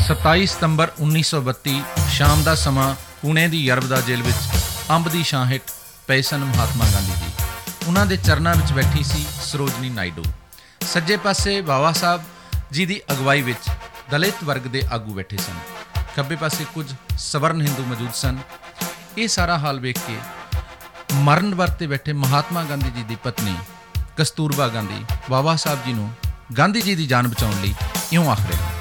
27 ਸਤੰਬਰ 1932 ਸ਼ਾਮ ਦਾ ਸਮਾਂ ਪੁਣੇ ਦੀ ਯਰਬਦਾ ਜੇਲ੍ਹ ਵਿੱਚ ਅੰਬ ਦੀ ਛਾਂ ਹੇਠ ਪਏ ਸਨ ਮਹਾਤਮਾ ਗਾਂਧੀ ਜੀ। ਉਹਨਾਂ ਦੇ ਚਰਨਾਂ ਵਿੱਚ ਬੈਠੀ ਸੀ ਸਰੋਜਨੀ ਨਾਇਡੂ। ਸੱਜੇ ਪਾਸੇ ਬਾਬਾ ਸਾਹਿਬ ਜੀ ਦੀ ਅਗਵਾਈ ਵਿੱਚ ਦਲਿਤ ਵਰਗ ਦੇ ਆਗੂ ਬੈਠੇ ਸਨ। ਖੱਬੇ ਪਾਸੇ ਕੁਝ ਸਵਰਨ ਹਿੰਦੂ ਮੌਜੂਦ ਸਨ। ਇਹ ਸਾਰਾ ਹਾਲ ਵੇਖ ਕੇ ਮਰਨ ਵਰਤ 'ਤੇ ਬੈਠੇ ਮਹਾਤਮਾ ਗਾਂਧੀ ਜੀ ਦੀ ਪਤਨੀ ਕਸਤੂਰਬਾ ਗਾਂਧੀ ਬਾਬਾ ਸਾਹਿਬ ਜੀ ਨੂੰ ਗਾਂਧੀ ਜੀ ਦੀ ਜਾਨ ਬਚਾਉਣ ਲਈ ਇਉਂ ਆਖ ਰਹੇ ਹਨ।